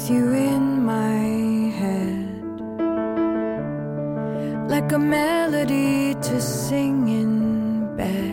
with you in my head, like a melody to sing in bed.